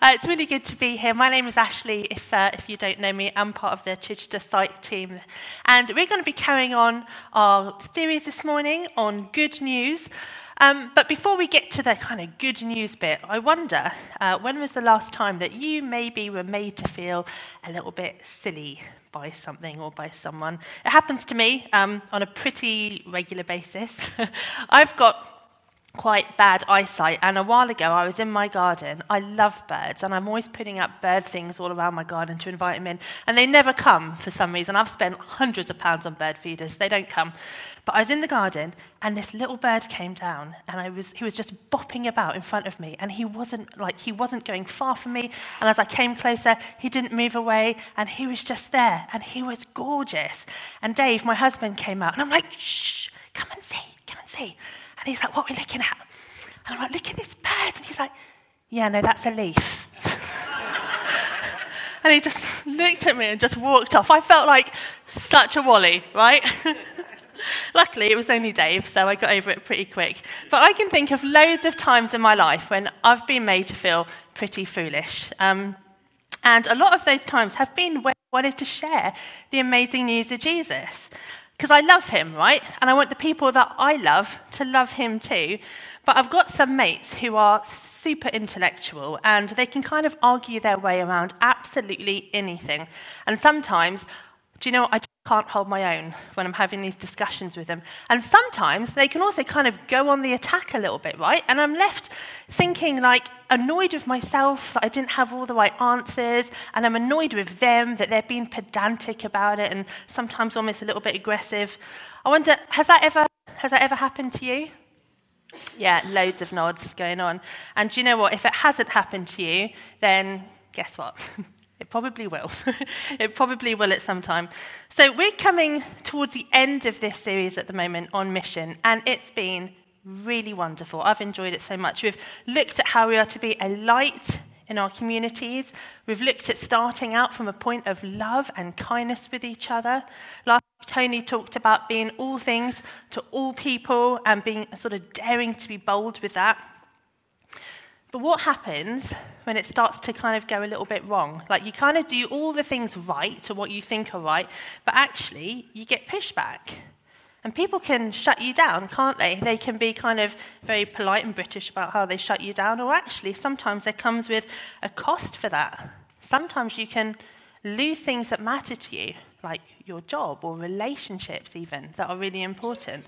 It's really good to be here. My name is Ashley. If you don't know me, I'm part of the Chichester site team. And we're going to be carrying on our series this morning on good news. But before we get to the kind of good news bit, I wonder, when was the last time that you maybe were made to feel a little bit silly by something or by someone? It happens to me on a pretty regular basis. I've got quite bad eyesight, and a while ago I was in my garden. I love birds, and I'm always putting up bird things all around my garden to invite them in, and they never come for some reason. I've spent hundreds of pounds on bird feeders. They don't come. But I was in the garden, and this little bird came down, and he was just bopping about in front of me, and he wasn't going far from me, and as I came closer, he didn't move away, and he was just there, and he was gorgeous. And Dave, my husband, came out, and I'm like, shh, come and see. And he's like, what are we looking at? And I'm like, look at this bird. And he's like, yeah, no, that's a leaf. And he just looked at me and just walked off. I felt like such a wally, right? Luckily, it was only Dave, so I got over it pretty quick. But I can think of loads of times in my life when I've been made to feel pretty foolish. And a lot of those times have been when I wanted to share the amazing news of Jesus. Because I love him, right? And I want the people that I love to love him too. But I've got some mates who are super intellectual, and they can kind of argue their way around absolutely anything. And sometimes, do you know what, I just can't hold my own when I'm having these discussions with them. And sometimes they can also kind of go on the attack a little bit, right? And I'm left thinking, like, annoyed with myself that I didn't have all the right answers, and I'm annoyed with them that they're being pedantic about it and sometimes almost a little bit aggressive. I wonder, has that ever happened to you? Yeah, loads of nods going on. And do you know what? If it hasn't happened to you, then guess what? It probably will. It probably will at some time. So we're coming towards the end of this series at the moment on mission, and it's been really wonderful. I've enjoyed it so much. We've looked at how we are to be a light in our communities. We've looked at starting out from a point of love and kindness with each other. Last week, Tony talked about being all things to all people and being sort of daring to be bold with that. But what happens when it starts to kind of go a little bit wrong? Like, you kind of do all the things right or what you think are right, but actually you get pushback. And people can shut you down, can't they? They can be kind of very polite and British about how they shut you down, or actually sometimes there comes with a cost for that. Sometimes you can lose things that matter to you, like your job or relationships even, that are really important.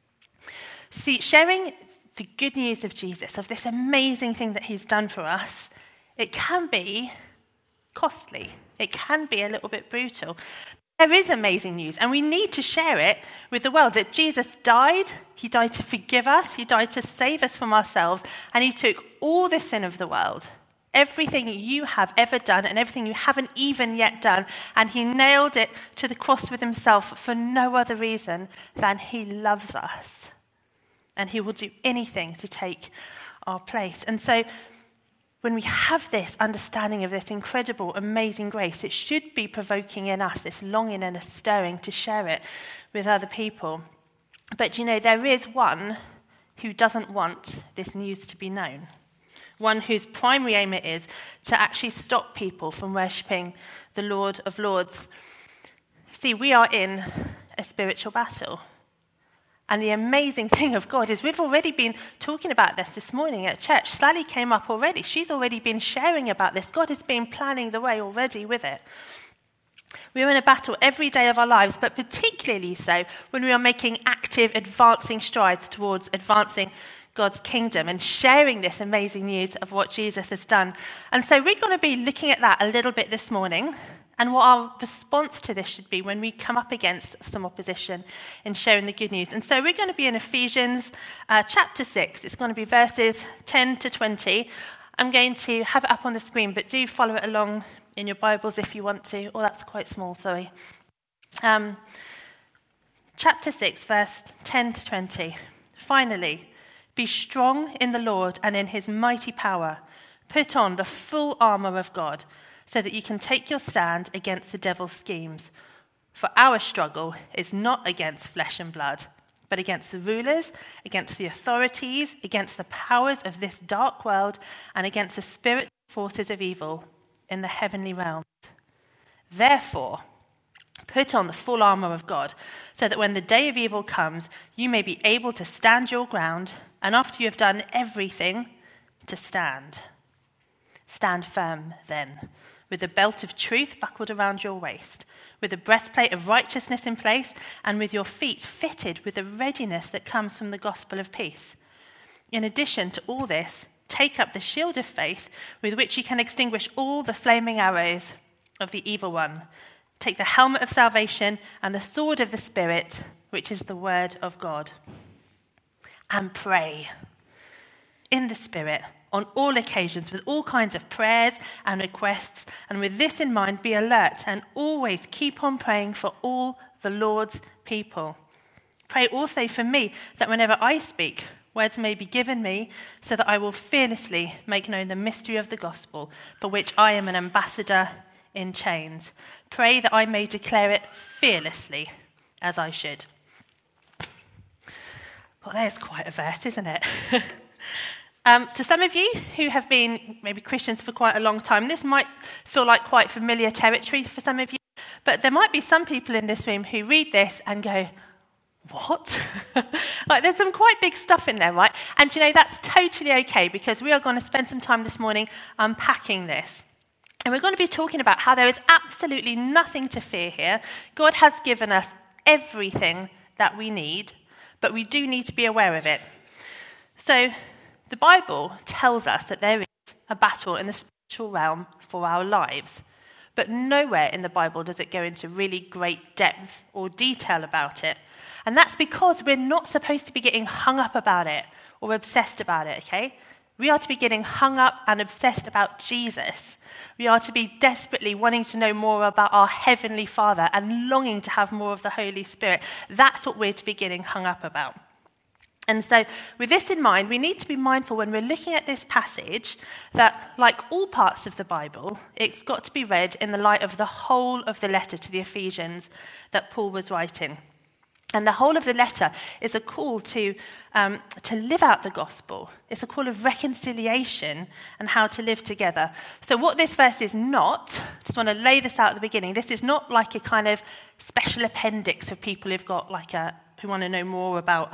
See, sharing the good news of Jesus, of this amazing thing that he's done for us, it can be costly. It can be a little bit brutal. There is amazing news, and we need to share it with the world, that Jesus died. He died to forgive us. He died to save us from ourselves, and he took all the sin of the world, everything you have ever done and everything you haven't even yet done, and he nailed it to the cross with himself for no other reason than he loves us. And he will do anything to take our place. And so when we have this understanding of this incredible, amazing grace, it should be provoking in us this longing and a stirring to share it with other people. But you know, there is one who doesn't want this news to be known. One whose primary aim it is to actually stop people from worshipping the Lord of Lords. See, we are in a spiritual battle. And the amazing thing of God is we've already been talking about this morning at church. Sally came up already. She's already been sharing about this. God has been planning the way already with it. We're in a battle every day of our lives, but particularly so when we are making active, advancing strides towards advancing God's kingdom and sharing this amazing news of what Jesus has done. And so we're going to be looking at that a little bit this morning, and what our response to this should be when we come up against some opposition in sharing the good news. And so we're going to be in Ephesians chapter 6. It's going to be verses 10 to 20. I'm going to have it up on the screen, but do follow it along in your Bibles if you want to. Oh, that's quite small, sorry. Chapter 6, verse 10 to 20. Finally, be strong in the Lord and in his mighty power. Put on the full armor of God, so that you can take your stand against the devil's schemes. For our struggle is not against flesh and blood, but against the rulers, against the authorities, against the powers of this dark world, and against the spiritual forces of evil in the heavenly realms. Therefore, put on the full armor of God, so that when the day of evil comes, you may be able to stand your ground, and after you have done everything, to stand. Stand firm, then, with the belt of truth buckled around your waist, with the breastplate of righteousness in place, and with your feet fitted with the readiness that comes from the gospel of peace. In addition to all this, take up the shield of faith, with which you can extinguish all the flaming arrows of the evil one. Take the helmet of salvation and the sword of the Spirit, which is the word of God. And pray in the Spirit on all occasions with all kinds of prayers and requests, and with this in mind, be alert and always keep on praying for all the Lord's people. Pray also for me, that whenever I speak, words may be given me, so that I will fearlessly make known the mystery of the gospel, for which I am an ambassador in chains. Pray that I may declare it fearlessly, as I should. Well, there's quite a verse, isn't it? To some of you who have been maybe Christians for quite a long time, this might feel like quite familiar territory for some of you, but there might be some people in this room who read this and go, what? Like, there's some quite big stuff in there, right? And you know, that's totally okay, because we are going to spend some time this morning unpacking this. And we're going to be talking about how there is absolutely nothing to fear here. God has given us everything that we need, but we do need to be aware of it. So the Bible tells us that there is a battle in the spiritual realm for our lives, but nowhere in the Bible does it go into really great depth or detail about it. And that's because we're not supposed to be getting hung up about it or obsessed about it, okay? We are to be getting hung up and obsessed about Jesus. We are to be desperately wanting to know more about our Heavenly Father and longing to have more of the Holy Spirit. That's what we're to be getting hung up about. And so with this in mind, we need to be mindful when we're looking at this passage that, like all parts of the Bible, it's got to be read in the light of the whole of the letter to the Ephesians that Paul was writing. And the whole of the letter is a call to live out the gospel. It's a call of reconciliation and how to live together. So what this verse is not, just want to lay this out at the beginning, this is not like a kind of special appendix for people who've got like who want to know more about,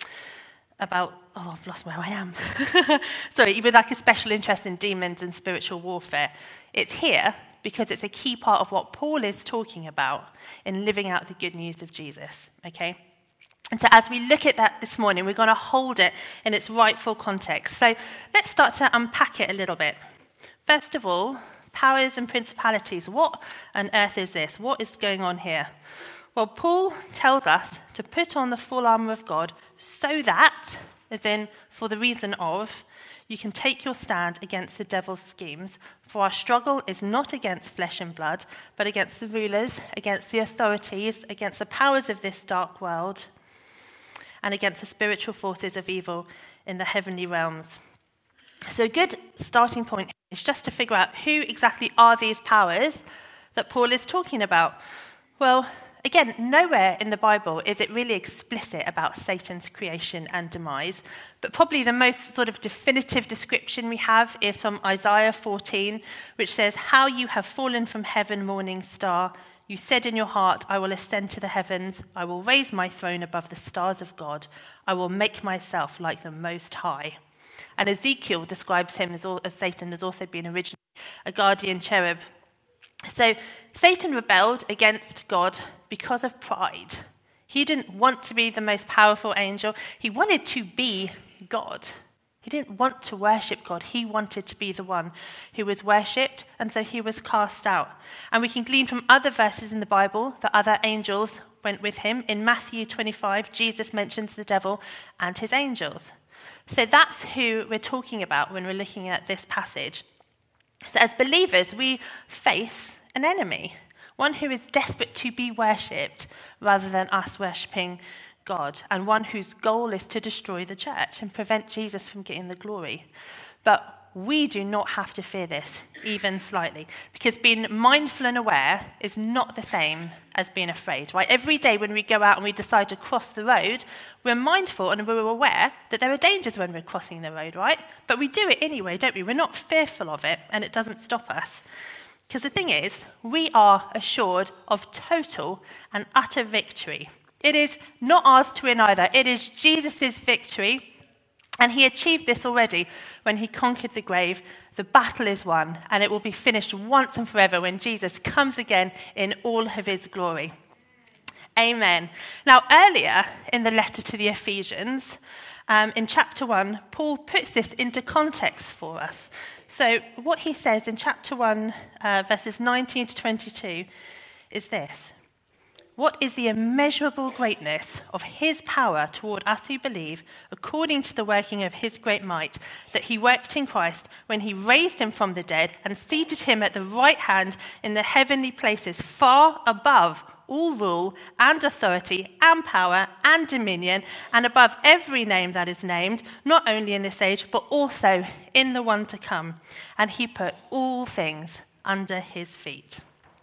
I've lost where I am. Sorry, with like a special interest in demons and spiritual warfare. It's here because it's a key part of what Paul is talking about in living out the good news of Jesus, okay? And so as we look at that this morning, we're going to hold it in its rightful context. So let's start to unpack it a little bit. First of all, powers and principalities. What on earth is this? What is going on here? Well, Paul tells us to put on the full armor of God so that, as in for the reason of, you can take your stand against the devil's schemes. For our struggle is not against flesh and blood, but against the rulers, against the authorities, against the powers of this dark world, and against the spiritual forces of evil in the heavenly realms. So a good starting point is just to figure out who exactly are these powers that Paul is talking about. Well, again, nowhere in the Bible is it really explicit about Satan's creation and demise, but probably the most sort of definitive description we have is from Isaiah 14, which says, "How you have fallen from heaven, morning star. You said in your heart, I will ascend to the heavens. I will raise my throne above the stars of God. I will make myself like the Most High." And Ezekiel describes him as Satan as also being originally a guardian cherub. So Satan rebelled against God because of pride. He didn't want to be the most powerful angel. He wanted to be God. He didn't want to worship God. He wanted to be the one who was worshipped, and so he was cast out. And we can glean from other verses in the Bible that other angels went with him. In Matthew 25, Jesus mentions the devil and his angels. So that's who we're talking about when we're looking at this passage. So as believers, we face an enemy, one who is desperate to be worshipped rather than us worshipping God, and one whose goal is to destroy the church and prevent Jesus from getting the glory. But we do not have to fear this, even slightly, because being mindful and aware is not the same as being afraid, right? Every day when we go out and we decide to cross the road, we're mindful and we're aware that there are dangers when we're crossing the road, right? But we do it anyway, don't we? We're not fearful of it, and it doesn't stop us. Because the thing is, we are assured of total and utter victory. It is not ours to win either. It is Jesus' victory. And he achieved this already when he conquered the grave. The battle is won, and it will be finished once and forever when Jesus comes again in all of his glory. Amen. Now, earlier in the letter to the Ephesians, in chapter 1, Paul puts this into context for us. So what he says in chapter 1, verses 19 to 22, is this. What is the immeasurable greatness of his power toward us who believe, according to the working of his great might, that he worked in Christ when he raised him from the dead and seated him at the right hand in the heavenly places, far above all rule and authority and power and dominion, and above every name that is named, not only in this age, but also in the one to come. And he put all things under his feet.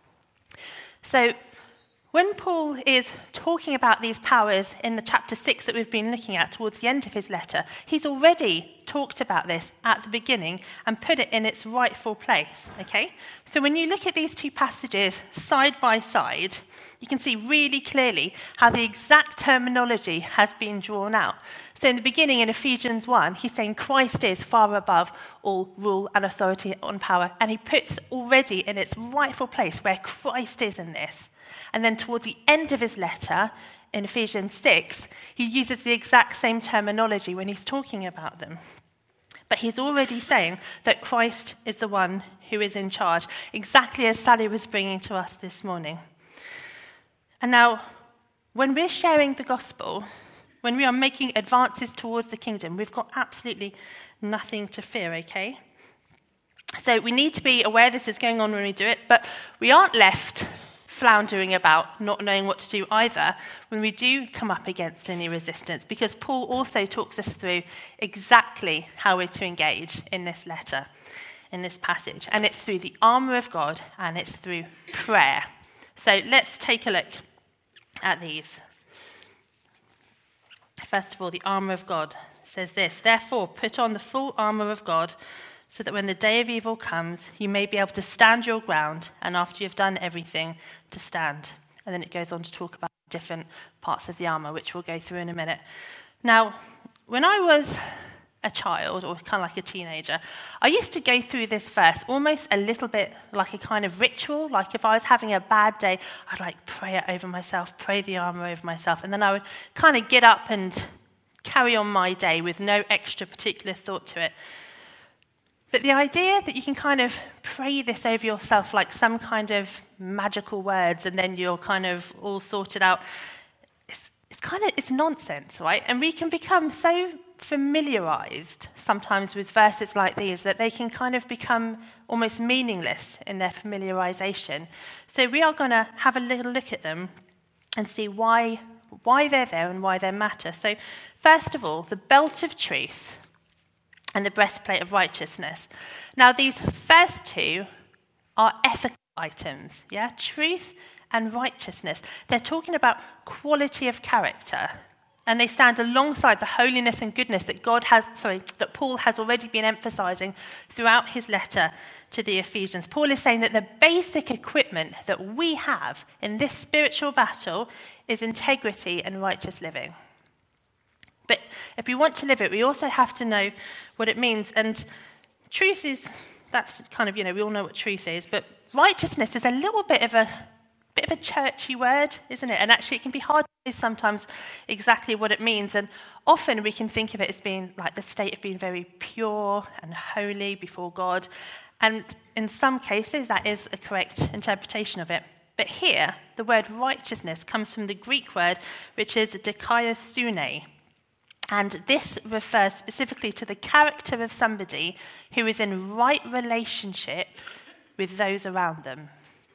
So, when Paul is talking about these powers in the chapter 6 that we've been looking at towards the end of his letter, he's already talked about this at the beginning and put it in its rightful place, okay? So when you look at these two passages side by side, you can see really clearly how the exact terminology has been drawn out. So in the beginning, in Ephesians 1, he's saying Christ is far above all rule and authority and power, and he puts already in its rightful place where Christ is in this. And then towards the end of his letter, in Ephesians 6, he uses the exact same terminology when he's talking about them. But he's already saying that Christ is the one who is in charge, exactly as Sally was bringing to us this morning. And now, when we're sharing the gospel, when we are making advances towards the kingdom, we've got absolutely nothing to fear, okay? So we need to be aware this is going on when we do it, but we aren't left floundering about, not knowing what to do either, when we do come up against any resistance, because Paul also talks us through exactly how we're to engage in this letter, in this passage. And it's through the armour of God, and it's through prayer. So let's take a look at these. First of all, the armour of God says this, "Therefore, put on the full armour of God, so that when the day of evil comes, you may be able to stand your ground, and after you've done everything, to stand." And then it goes on to talk about different parts of the armour, which we'll go through in a minute. Now, when I was a child, or kind of like a teenager, I used to go through this verse almost a little bit like a kind of ritual. Like if I was having a bad day, I'd like pray it over myself, pray the armour over myself, and then I would kind of get up and carry on my day with no extra particular thought to it. But the idea that you can kind of pray this over yourself like some kind of magical words and then you're kind of all sorted out, it's nonsense, right? And we can become so familiarized sometimes with verses like these that they can kind of become almost meaningless in their familiarization. So we are going to have a little look at them and see why they're there and why they matter. So first of all, the belt of truth and the breastplate of righteousness. Now, these first two are ethical items, yeah? Truth and righteousness. They're talking about quality of character, and they stand alongside the holiness and goodness that that Paul has already been emphasizing throughout his letter to the Ephesians. Paul is saying that the basic equipment that we have in this spiritual battle is integrity and righteous living. But if we want to live it, we also have to know what it means. And truth is, that's kind of, we all know what truth is, but righteousness is a little bit of a churchy word, isn't it? And actually it can be hard to know sometimes exactly what it means. And often we can think of it as being like the state of being very pure and holy before God. And in some cases that is a correct interpretation of it. But here, the word righteousness comes from the Greek word, which is dikaiosune. And this refers specifically to the character of somebody who is in right relationship with those around them.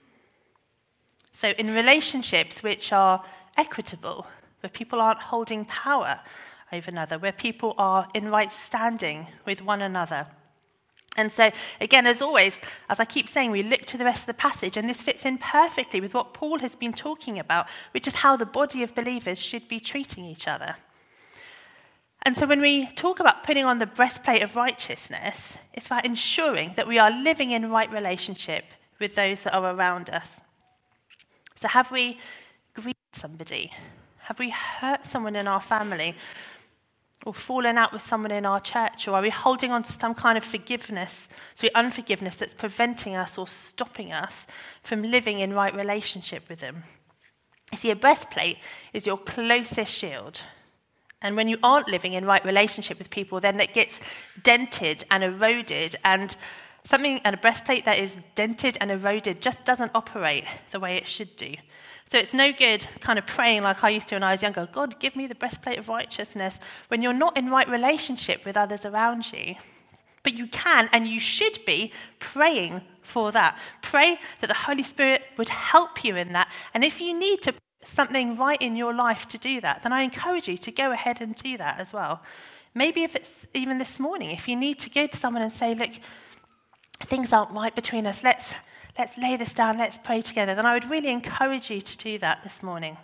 So in relationships which are equitable, where people aren't holding power over another, where people are in right standing with one another. And so, again, as always, as I keep saying, we look to the rest of the passage, and this fits in perfectly with what Paul has been talking about, which is how the body of believers should be treating each other. And so when we talk about putting on the breastplate of righteousness, it's about ensuring that we are living in right relationship with those that are around us. So have we grieved somebody? Have we hurt someone in our family? Or fallen out with someone in our church? Or are we holding on to some kind of unforgiveness that's preventing us or stopping us from living in right relationship with them? You see, a breastplate is your closest shield. And when you aren't living in right relationship with people, then that gets dented and eroded, and a breastplate that is dented and eroded just doesn't operate the way it should do. So it's no good kind of praying like I used to when I was younger, God, give me the breastplate of righteousness, when you're not in right relationship with others around you. But you can and you should be praying for that. Pray that the Holy Spirit would help you in that. And if you need to put something right in your life to do that, then I encourage you to go ahead and do that as well. Maybe if it's even this morning, if you need to go to someone and say, look, things aren't right between us, let's lay this down, let's pray together, then I would really encourage you to do that this morning.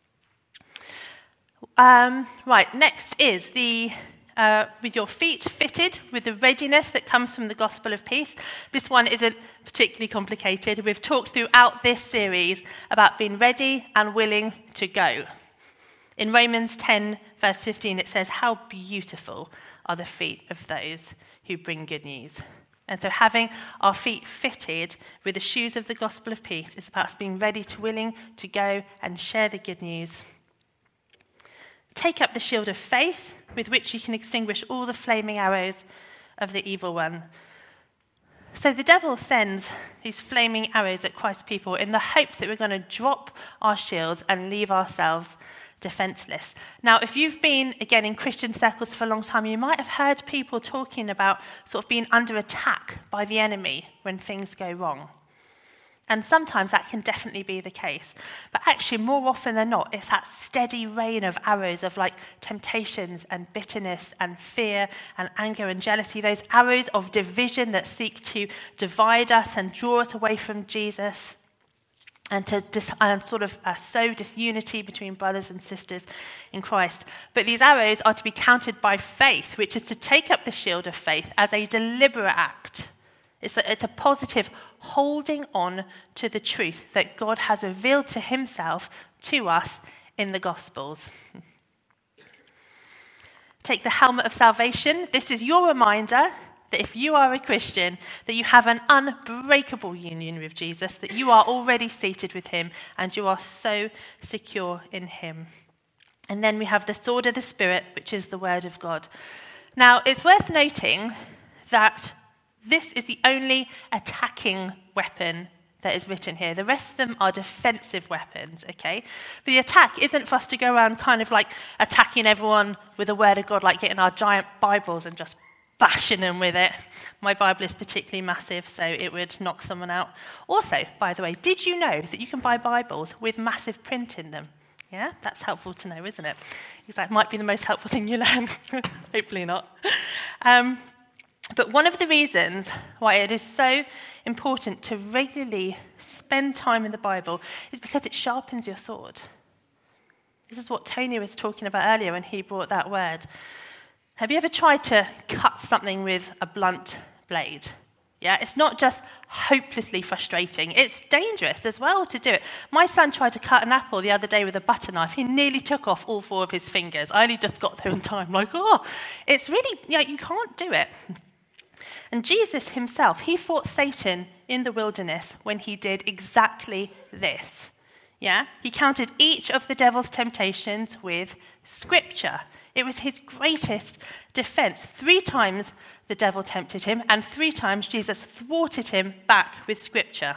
Next is with your feet fitted with the readiness that comes from the gospel of peace. This one isn't particularly complicated. We've talked throughout this series about being ready and willing to go. In Romans 10, verse 15, it says, how beautiful are the feet of those who bring good news. And so having our feet fitted with the shoes of the gospel of peace is about us being ready to willing to go and share the good news. Take up the shield of faith with which you can extinguish all the flaming arrows of the evil one. So the devil sends these flaming arrows at Christ's people in the hope that we're going to drop our shields and leave ourselves defenseless. Now, if you've been, again, in Christian circles for a long time, you might have heard people talking about sort of being under attack by the enemy when things go wrong. And sometimes that can definitely be the case. But actually, more often than not, it's that steady rain of arrows of like temptations and bitterness and fear and anger and jealousy, those arrows of division that seek to divide us and draw us away from Jesus, and to sow disunity between brothers and sisters in Christ. But these arrows are to be countered by faith, which is to take up the shield of faith as a deliberate act. It's a positive holding on to the truth that God has revealed to himself to us in the Gospels. Take the helmet of salvation. This is your reminder that if you are a Christian, that you have an unbreakable union with Jesus, that you are already seated with him, and you are so secure in him. And then we have the sword of the Spirit, which is the word of God. Now, it's worth noting that this is the only attacking weapon that is written here. The rest of them are defensive weapons, okay? But the attack isn't for us to go around kind of like attacking everyone with the word of God, like getting our giant Bibles and just bashing them with it. My Bible is particularly massive, so it would knock someone out. Also, by the way, did you know that you can buy Bibles with massive print in them? Yeah, that's helpful to know, isn't it? Because that might be the most helpful thing you learn. Hopefully not. But one of the reasons why it is so important to regularly spend time in the Bible is because it sharpens your sword. This is what Tony was talking about earlier when he brought that word. Have you ever tried to cut something with a blunt blade? Yeah, it's not just hopelessly frustrating. It's dangerous as well to do it. My son tried to cut an apple the other day with a butter knife. He nearly took off all 4 of his fingers. I only just got there in time. It's really, you can't do it. And Jesus himself, he fought Satan in the wilderness when he did exactly this. Yeah, he countered each of the devil's temptations with Scripture. It was his greatest defense. 3 times the devil tempted him, and 3 times Jesus thwarted him back with Scripture.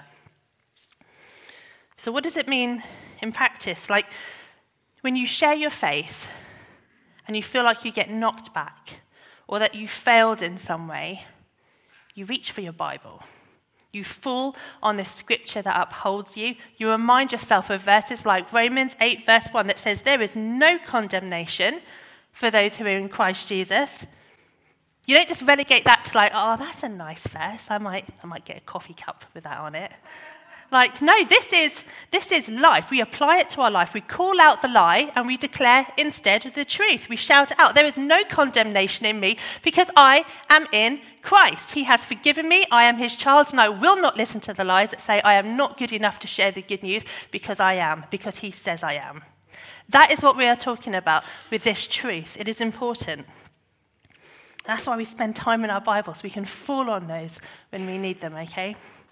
So what does it mean in practice? Like when you share your faith and you feel like you get knocked back or that you failed in some way, you reach for your Bible. You fall on the Scripture that upholds you. You remind yourself of verses like Romans 8, verse 1, that says, there is no condemnation for those who are in Christ Jesus. You don't just relegate that to like, oh, that's a nice verse. I might get a coffee cup with that on it. Like, no, this is life. We apply it to our life. We call out the lie and we declare instead the truth. We shout it out. There is no condemnation in me because I am in Christ. He has forgiven me. I am his child, and I will not listen to the lies that say I am not good enough to share the good news because I am, because he says I am. That is what we are talking about with this truth. It is important. That's why we spend time in our Bibles. We can fall on those when we need them, okay?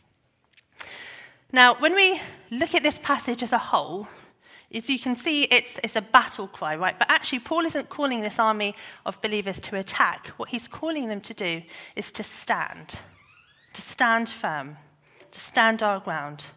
Now, when we look at this passage as a whole, as you can see, it's a battle cry, right? But actually, Paul isn't calling this army of believers to attack. What he's calling them to do is to stand firm, to stand our ground.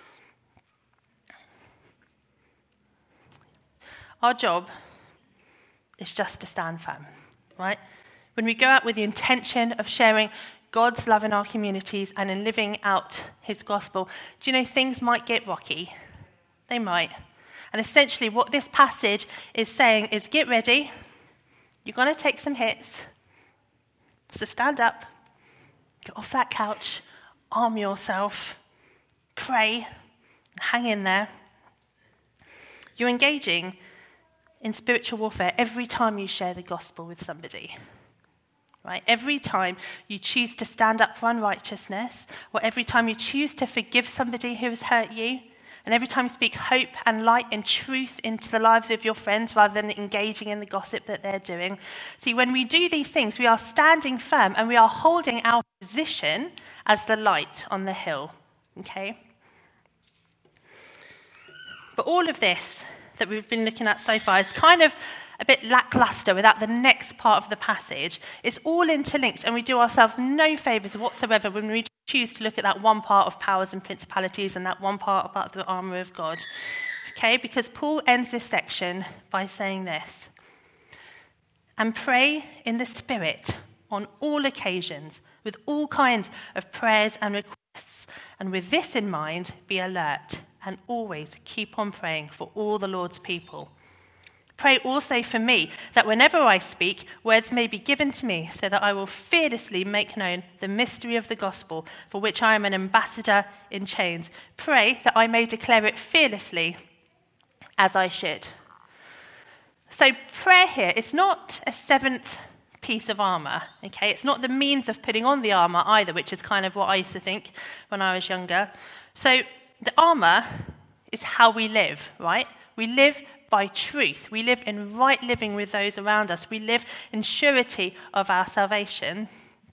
Our job is just to stand firm, right? When we go out with the intention of sharing God's love in our communities and in living out his gospel, do you know things might get rocky? They might. And essentially what this passage is saying is get ready. You're going to take some hits. So stand up, get off that couch, arm yourself, pray, and hang in there. You're engaging in spiritual warfare every time you share the gospel with somebody. Right? Every time you choose to stand up for unrighteousness, or every time you choose to forgive somebody who has hurt you, and every time you speak hope and light and truth into the lives of your friends rather than engaging in the gossip that they're doing. See, when we do these things, we are standing firm and we are holding our position as the light on the hill. Okay? But all of this that we've been looking at so far is kind of a bit lackluster without the next part of the passage. It's all interlinked, and we do ourselves no favours whatsoever when we choose to look at that one part of powers and principalities and that one part about the armour of God. Okay, because Paul ends this section by saying this: and pray in the Spirit on all occasions with all kinds of prayers and requests, and with this in mind, be alert and always keep on praying for all the Lord's people. Pray also for me, that whenever I speak, words may be given to me, so that I will fearlessly make known the mystery of the gospel, for which I am an ambassador in chains. Pray that I may declare it fearlessly, as I should. So prayer here, it's not a seventh piece of armour, okay? It's not the means of putting on the armour either, which is kind of what I used to think when I was younger. So the armour is how we live, right? We live by truth. We live in right living with those around us. We live in surety of our salvation.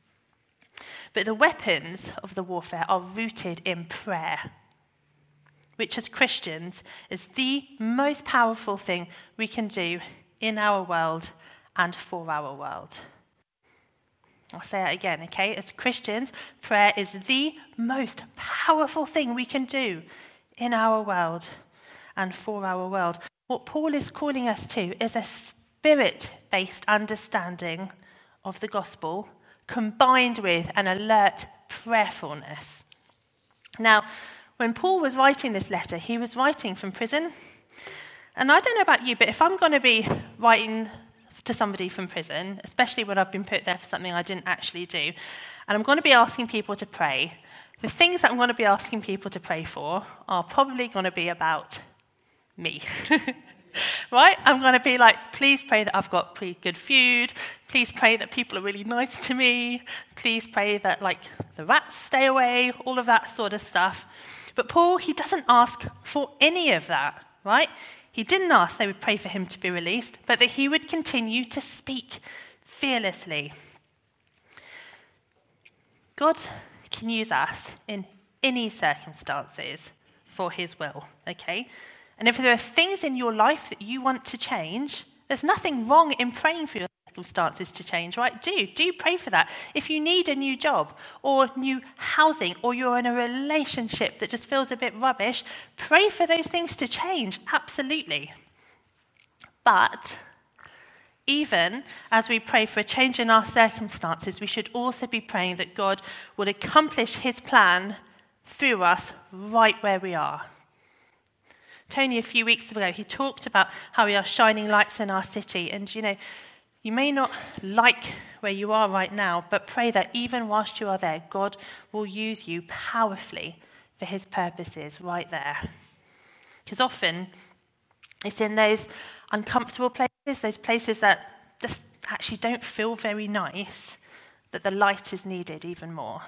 But the weapons of the warfare are rooted in prayer, which as Christians is the most powerful thing we can do in our world and for our world. I'll say it again, okay? As Christians, prayer is the most powerful thing we can do in our world and for our world. What Paul is calling us to is a spirit-based understanding of the gospel combined with an alert prayerfulness. Now, when Paul was writing this letter, he was writing from prison. And I don't know about you, but if I'm going to be writing to somebody from prison, especially when I've been put there for something I didn't actually do, and I'm going to be asking people to pray, the things that I'm going to be asking people to pray for are probably going to be about me, right? I'm going to be like, please pray that I've got pretty good food. Please pray that people are really nice to me. Please pray that, like, the rats stay away, all of that sort of stuff. But Paul, he doesn't ask for any of that, right? He didn't ask they would pray for him to be released, but that he would continue to speak fearlessly. God can use us in any circumstances for his will, okay? And if there are things in your life that you want to change, there's nothing wrong in praying for your circumstances to change, right? Do pray for that. If you need a new job or new housing, or you're in a relationship that just feels a bit rubbish, pray for those things to change, absolutely. But even as we pray for a change in our circumstances, we should also be praying that God would accomplish his plan through us right where we are. Tony, a few weeks ago, he talked about how we are shining lights in our city. And, you know, You may not like where you are right now, but pray that even whilst you are there, God will use you powerfully for his purposes right there. Because often it's in those uncomfortable places, those places that just actually don't feel very nice, that the light is needed even more.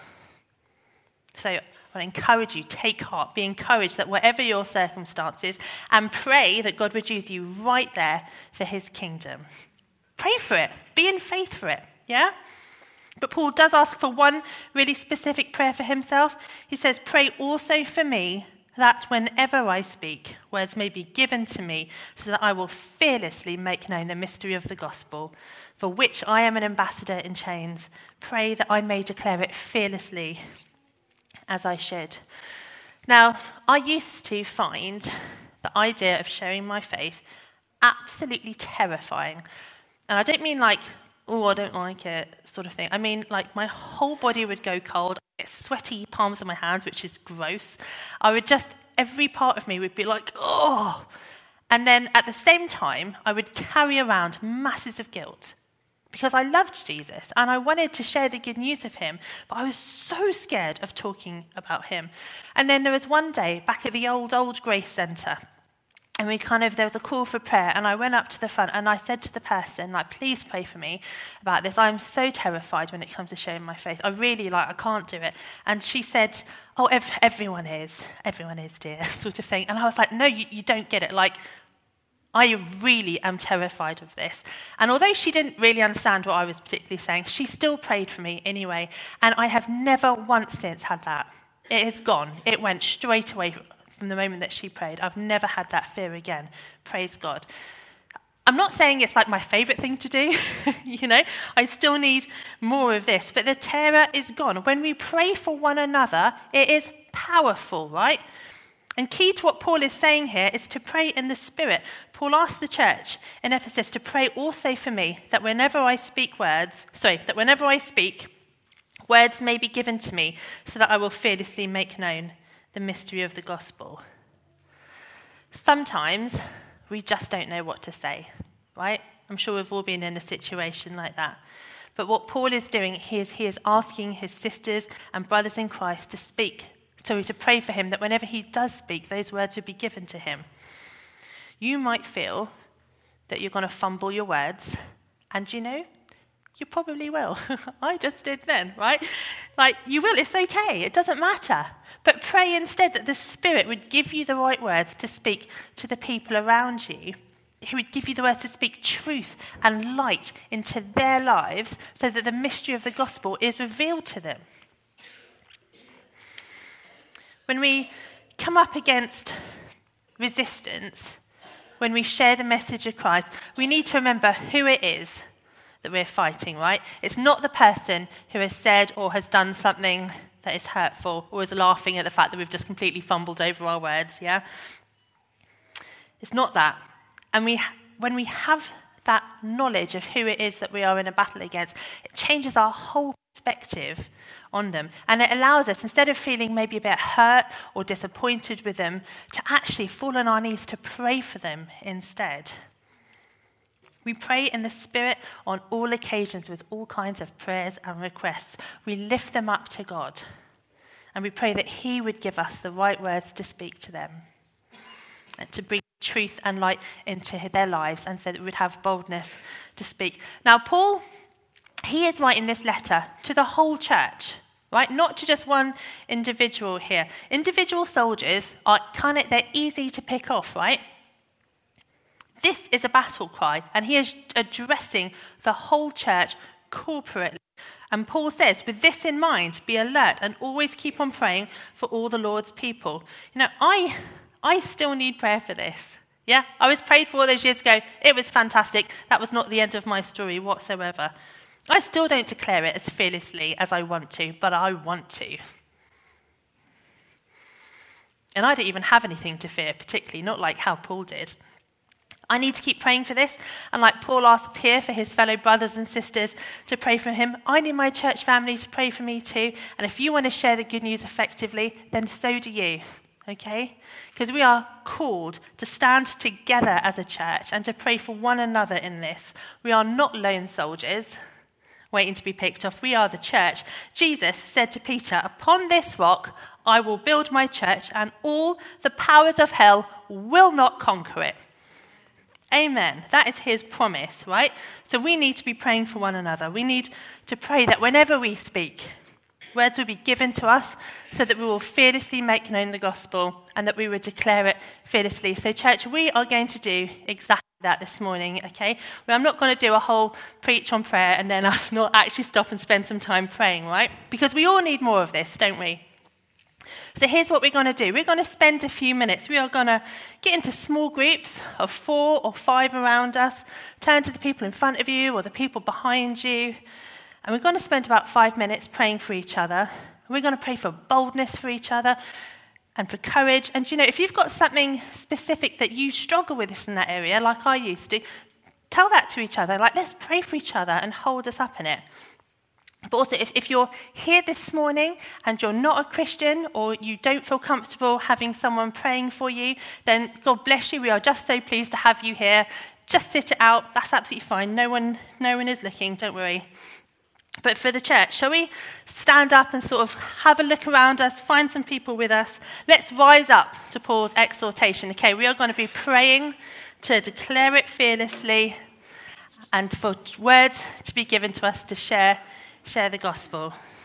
So I encourage you, take heart, be encouraged that whatever your circumstances, and pray that God would use you right there for his kingdom. Pray for it. Be in faith for it, yeah? But Paul does ask for one really specific prayer for himself. He says, pray also for me that whenever I speak, words may be given to me so that I will fearlessly make known the mystery of the gospel, for which I am an ambassador in chains. Pray that I may declare it fearlessly as I should. Now, I used to find the idea of sharing my faith absolutely terrifying. And I don't mean like, oh, I don't like it sort of thing. I mean, like, my whole body would go cold. I get sweaty palms of my hands, which is gross. Every part of me would be like, oh. And then at the same time, I would carry around masses of guilt because I loved Jesus and I wanted to share the good news of him, but I was so scared of talking about him. And then there was one day back at the old Grace Centre, and there was a call for prayer, and I went up to the front and I said to the person, like, please pray for me about this. I'm so terrified when it comes to sharing my faith. I can't do it. And she said, oh, everyone is, dear, sort of thing. And I was like, no, you don't get it. Like, I really am terrified of this. And although she didn't really understand what I was particularly saying, she still prayed for me anyway. And I have never once since had that. It is gone. It went straight away from the moment that she prayed. I've never had that fear again. Praise God. I'm not saying it's like my favourite thing to do, I still need more of this, but the terror is gone. When we pray for one another, it is powerful, right? And key to what Paul is saying here is to pray in the Spirit. Paul asked the church in Ephesus to pray also for me, that whenever I speak, words may be given to me, so that I will fearlessly make known the mystery of the gospel. Sometimes we just don't know what to say, right? I'm sure we've all been in a situation like that. But what Paul is doing, he is asking his sisters and brothers in Christ to pray for him, that whenever he does speak, those words would be given to him. You might feel that you're going to fumble your words, and you probably will. I just did then, right? Like, you will, it's okay, it doesn't matter. But pray instead that the Spirit would give you the right words to speak to the people around you. He would give you the words to speak truth and light into their lives so that the mystery of the gospel is revealed to them. When we come up against resistance, when we share the message of Christ, we need to remember who it is that we're fighting, right? It's not the person who has said or has done something that is hurtful or is laughing at the fact that we've just completely fumbled over our words, yeah? It's not that. And when we have that knowledge of who it is that we are in a battle against, it changes our whole perspective on them. And it allows us, instead of feeling maybe a bit hurt or disappointed with them, to actually fall on our knees to pray for them instead. We pray in the Spirit on all occasions with all kinds of prayers and requests. We lift them up to God. And we pray that he would give us the right words to speak to them, and to bring truth and light into their lives, and so that we would have boldness to speak. Now, Paul, he is writing this letter to the whole church, right? Not to just one individual here. Individual soldiers they're easy to pick off, right? This is a battle cry, and he is addressing the whole church corporately. And Paul says, with this in mind, be alert and always keep on praying for all the Lord's people. I still need prayer for this. Yeah, I was prayed for those years ago. It was fantastic. That was not the end of my story whatsoever. I still don't declare it as fearlessly as I want to, but I want to. And I don't even have anything to fear, particularly not like how Paul did. I need to keep praying for this. And like Paul asks here for his fellow brothers and sisters to pray for him, I need my church family to pray for me too. And if you want to share the good news effectively, then so do you. okay? Because we are called to stand together as a church and to pray for one another in this. We are not lone soldiers waiting to be picked off. We are the church. Jesus said to Peter, "Upon this rock I will build my church, and all the powers of hell will not conquer it." Amen. That is his promise, right? So we need to be praying for one another. We need to pray that whenever we speak, words will be given to us so that we will fearlessly make known the gospel and that we will declare it fearlessly. So church, we are going to do exactly that this morning, okay? Well, I'm not going to do a whole preach on prayer and then us not actually stop and spend some time praying, right? Because we all need more of this, don't we? So here's what we're going to do. We're going to spend a few minutes. We are going to get into small groups of 4 or 5 around us. Turn to the people in front of you or the people behind you. And we're going to spend about 5 minutes praying for each other. We're going to pray for boldness for each other and for courage. And, if you've got something specific that you struggle with this in that area, like I used to, tell that to each other. Like, let's pray for each other and hold us up in it. But also, if you're here this morning and you're not a Christian or you don't feel comfortable having someone praying for you, then God bless you. We are just so pleased to have you here. Just sit it out. That's absolutely fine. No one is looking. Don't worry. But for the church, shall we stand up and sort of have a look around us, find some people with us? Let's rise up to Paul's exhortation. Okay, we are going to be praying to declare it fearlessly and for words to be given to us to share the gospel.